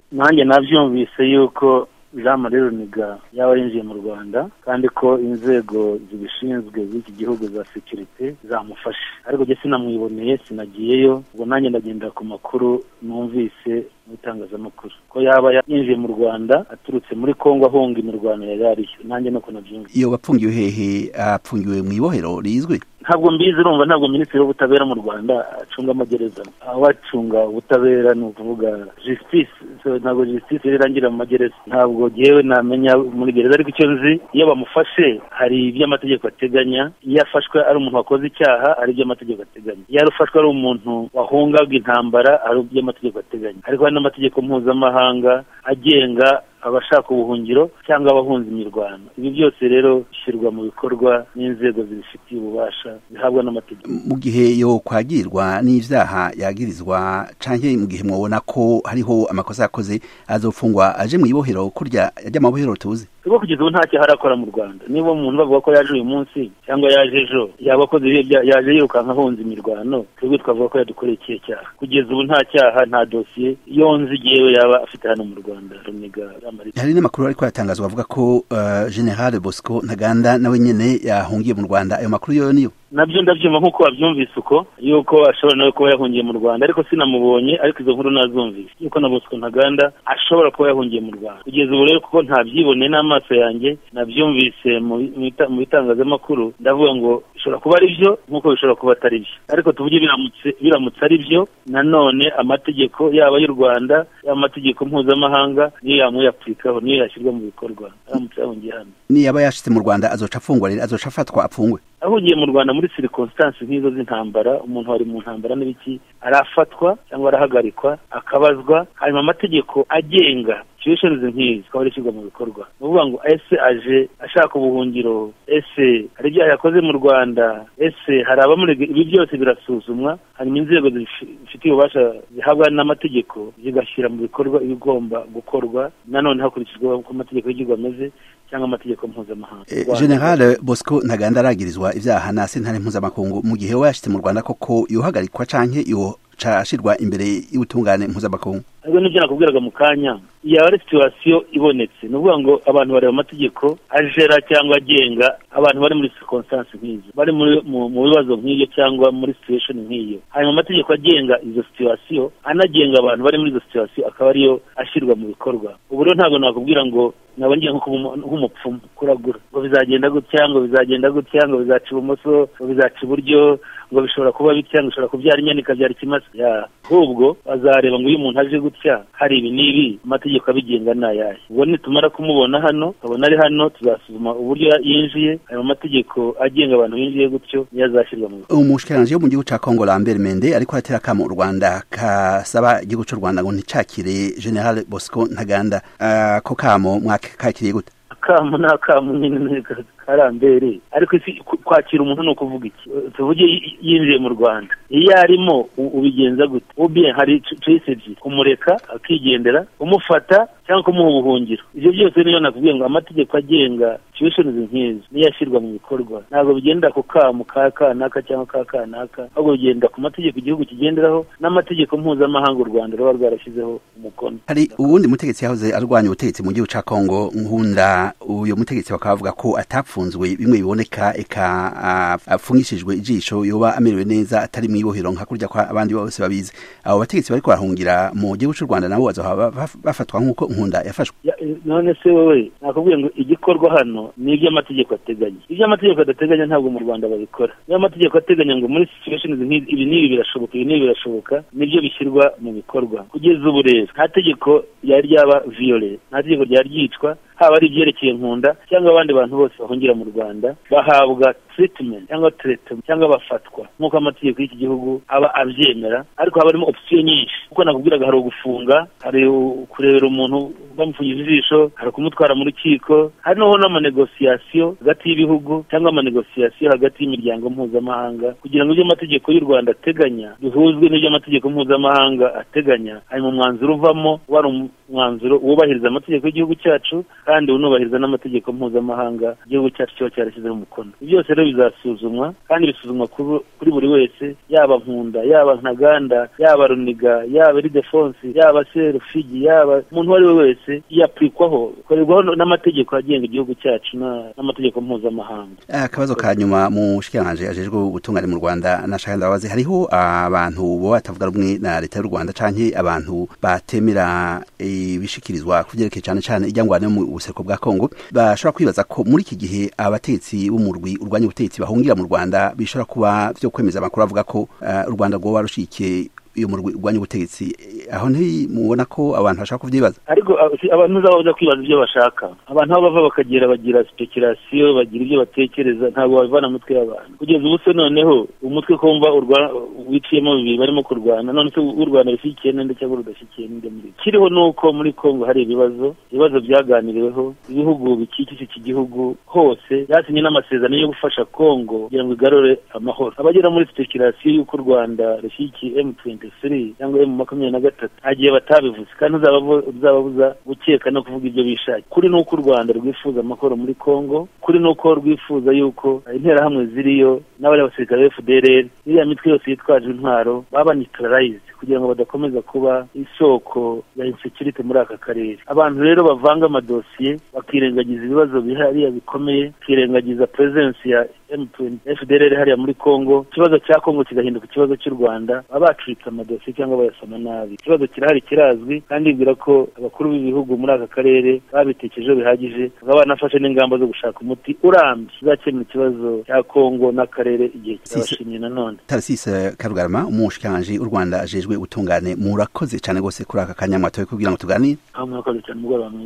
nanjye navyumvise yuko Jean Marie Runiga yaba yinjiye mu Rwanda kandi ko inzego zibishinzwe z'iki gihugu za security zamufashe, ariko je sinamwiboneye, sinagiyeyo. Ubwo nanjye ndagenda ku makuru numvise mu itangazamakuru ko yaba yinjiye mu Rwanda aturutse muri Kongo ahunga imirwano yariyo, nanjye nuko navyumvise. Iyo bapfungiwe hehe? Apfungiwe mu ibohero rizwe? Ntabwo mbizi, urumva ntabwo minisitiri w'ubutabera mu Rwanda acunga amagereza. Abacunga ubutabera ni ukuvuga justice, ntabwo justice irangira mu magereza. Ntabwo jewe namenya muri gereza, ariko icyo nzi iyo bamufashe hari iby'amategeko ateganya. Iyo afashwe ari umuntu wakoze icyaha hari iby'amategeko ateganya. Iyo arufashwe ari umuntu wahungaga intambara hari iby'amategeko ateganya. Ariko hari n'amategeko mpuzamahanga agenga abashaka ubuhungiro cyangwa abahunze imirwano. Ibi byose rero bishyirwa mu bikorwa n'inzego zibifitiye ububasha zihabwa n'amategeko. Mu gihe yo kwagirwa n'ivyaha yagirizwa canke mu gihe mwabona ko hariho amakosa yakoze azofungwa aje mu ibohero kurya ajya mu ibohero tuzi? Ubwo kugeza ubu ntacyo harakora mu Rwanda. Niba umuntu bavuga ko yaje uyu munsi cyangwa yaje ejo yabakoze yaje yirukanka ahunze imirwano, twebwe twavuga ko yadukoreye ikihe cyaha. Kugeza ubu nta cyaha, nta dosiye yonzi jewe yaba afite hano mu Rwanda. Runiga hari n'amakuru ariko yatangazwa avuga ko General Bosco Ntaganda nawe nyene yahungiye mu Rwanda. Ayo makuru yo niyo? Nabyo ndavyumva nkuko wavyumvise uko yuko ashobora nawe kuba yahungiye mu Rwanda, ariko sinamubonye, ariko izo nkuru nazumvise yuko na Bosco Ntaganda ashobora kuba yahungiye mu Rwanda. Kugeza ubu rero kuko ntabyibone n'amaso yanjye, navyumvise mu bitangazamakuru, ndavuga ngo bishobora kuba ari byo nkuko bishobora kuba atari byo. Ariko tuvuge biramutse ari byo, nanone amategeko yaba y'u Rwanda y'amategeko mpuzamahanga niyo yamuyapurikaho, niyo yashyirwa mu bikorwa. Aramutse yahungiye hano, niyaba yashitse mu Rwanda azoca afungwa, rero azoca afatwa apfungwe. Ahungiye mu Rwanda muri circumstance nk'izo z'intambara, umuntu wari mu ntambara n'ibiki arafatwa cyangwa arahagarikwa akabazwa, hanyuma amategeko agenga situations nk'izi akaba arishyirwa mu bikorwa. Nuvuga ngo ese aje ashaka ubuhungiro, ese hari ibyaha yakoze mu Rwanda, ese hari abamurega. Ibi byose birasuzumwa, hanyuma inzego zifitiye ububasha zihabwa n'amategeko zigashyira mu bikorwa ibigomba gukorwa, nanone hakurikizwa uko amategeko y'igihugu ameze cyangwa amategeko mpuzamahanga. General Bosco Ntaganda aragirizwa ivyaha na sentare mpuzamakungu. Mu gihe we yashitse mu Rwanda koko yohagarikwa canke yocashirwa imbere y'ubutungane mpuzamakungu? Ariko nibyo nakubwiraga mu kanya, iyo ari situation ibonetse, nuvuga ngo abantu bareba amategeko ajera cyangwa agenga abantu bari muri circumstance nk'izo, bari mu bibazo nk'iyo cyangwa muri situation nk'iyo, hanyuma amategeko agenga izo situation anagenga abantu bari muri izo situation akaba ariyo ashyirwa mu bikorwa. Ubu rero ntabwo nakubwira ngo nabonye nk'umupfumu kuragura ngo bizagenda gutya, ngo bizagenda gutya, ngo bizaca ibumoso, ngo bizaca iburyo, ngo bishobora kuba bitya, ngo bishobora kubyara inyana ikabyara ikimasa. Ahubwo bazareba ngo uyu muntu aje gutya hari ibi n'ibi, amategeko abigenga n'ayahe. Ubwo nitumara kumubona hano, abona ari hano, tuzasuzuma uburyo yinjiye, ayo mategeko agenga abantu binjiye gutyo niyo azashyirwa mu bikorwa. Umushikiranganje wo mu gihugu ca Kongo Lambert Mende ariko atera kamo u Rwanda kasaba igihugu cy'u Rwanda ngo nticakire General Bosco Ntaganda. Ko kamo mwakakiriye gute? Kamo na kamo nyine karambere, ariko kwakira umuntu no kuvuga iki? Tuvuge yinjiye mu Rwanda, iyo arimo ubigenza gute? Ubye hari twisebye kumureka akigendera, umufata cyangwa kumuha ubuhungiro. Ibyo byose niyo nakubwiye ngo amategeko agenga situations nk'izo niyo yashyirwa mu bikorwa. Ntabwo bigenda ku kamo ka kanaka cyangwa ka kanaka, ahubwo bigenda ku mategeko igihugu kigenderaho n'amategeko mpuzamahanga u Rwanda ruba rwarashyizeho umukono. Hari uwundi mutegetsi yahoze arwanya ubutegetsi mu gihugu ca Kongo, Nkunda. Uyo mutegetsi bakavuga ko atapfunzwe bimwe biboneka, eka afungishijwe ijisho, yoba amerewe neza atari mu ibohero nka kurya kwa abandi bose babizi. Abo bategetsi bariko barahungira mu gihugu cy'u Rwanda nabo bazohaba bafatwa nk'uko Nkunda yafashwe. None se wowe nakubwiye ngo igikorwa hano ni iby'amategeko ateganya. Iby'amategeko adateganya ntabwo mu Rwanda babikora. Niyo amategeko ateganya ngo muri situations nk'izi ibi n'ibi birashoboka, ibi n'ibi birashoboka, nibyo bishyirwa mu bikorwa. Kugeza ubu rero nta tegeko ryari ryaba violé, nta tegeko ryari ryicwa, haba ari ibyerekeye Nkunda cyangwa abandi bantu bose bahungira mu Rwanda bahabwa treatment cyangwa bafatwa nk'uko amategeko y'iki gihugu aba abyemera. Ariko haba harimo option nyinshi, kuko nakubwiraga hari ugufunga, hari kurebera umuntu bamufungije ijisho, hari kumutwara mu rukiko, hari noneho n'amanegosiyasiyo hagati y'ibihugu cyangwa amanegosiyasiyo hagati y'imiryango mpuzamahanga, kugira ngo ibyo amategeko y'u Rwanda ateganya bihuzwe n'ibyo amategeko mpuzamahanga ateganya, hanyuma umwanzuro uvamo wari umwanzuro wubahiriza amategeko y'igihugu cyacu kandi unubahiriza n'amategeko mpuzamahanga igihugu cyacu kiba cyarashyizeho umukono. Ibyo byose rero bizasuzumwa kandi bisuzumwa kuri buri wese, yaba Nkunda, yaba Ntaganda, yaba Runiga, yaba Ildefonse, yaba Serufigi, yaba umuntu uwo ari we wese, yapurikwaho korerwaho n'amategeko agenga igihugu cyacu n'amategeko mpuzamahanga. Akabazo ka nyuma mu shikiranganje ajejwe ubutungane mu Rwanda nashaka ndabaze, hariho abantu bo batavuga rumwe na leta y'u Rwanda canke abantu batemera ibishikirizwa kuvyerekeye cyane cyane ijyangwane mu buseruko bwa Kongo, bashobora kwibaza ko muri iki gihe abatetsi b'umurwi urwanya ubutetsi bahungira mu Rwanda bishobora kuba vyo kwemeza amakuru avuga ko u Rwanda rwo barushikiye iyo mu rwanya ubutegetsi. Aho ntimubona ko abantu bashaka kuvyibaza? Ariko abantu baza kwibaza ibyo bashaka, abantu aho bava bakagera bagira speculation, bagira ibyo batekereza, ntabwo bavana mutwe y'abantu kugeza ubu. Se noneho umutwe kumva wiciyemo bibiri barimo kurwana, none se u Rwanda rushyikiye nende cyangwa rudashyikiye ninde? Muri kiriho nuko muri Kongo hari ibibazo byaganiriweho, ibihugu bikikije iki gihugu hose byasinye n'amasezerano yo gufasha Kongo kugira ngo igarure amahoro. Abagera muri speculation y'uko u Rwanda rushyikiye M23 cyangwa M23 agiye batabivuze kandi uzababuza gukeka no kuvuga ibyo bishakiye. Kuri nuko u Rwanda rwifuza amahoro muri Kongo, kuri nuko rwifuza yuko interahamwe ziriyo n'abari abasirikare ba FDLR iriya mitwe yose yitwaje intwaro baba neutralize kugira ngo badakomeza kuba isoko ya insecurity muri aka karere. Abantu rero bavanga amadosiye bakirengagiza ibibazo bihariya bikomeye, kirengagiza presence ya FDLR hariya muri Kongo, ikibazo cya Kongo kigahinduka ikibazo cy'u Rwanda, baba bacitse amadosiye cyangwa bayasoma nabi. Ikibazo kirahari, kirazwi, kandi bibwira ko abakuru b'ibihugu muri aka karere babitekereje bihagije, bakaba banafashe n'ingamba zo gushaka umuti urambye uzakemura ikibazo cya Kongo n'akarere igihe kirabashimye. Nanone Tarasise Karugarama, umushikiranganje u Rwanda ajejwe ubutungane, murakoze cyane gose kuri aka kanya mwatoye kugira ngo tuganire. Murakoze cyane, mugoroba mwiza.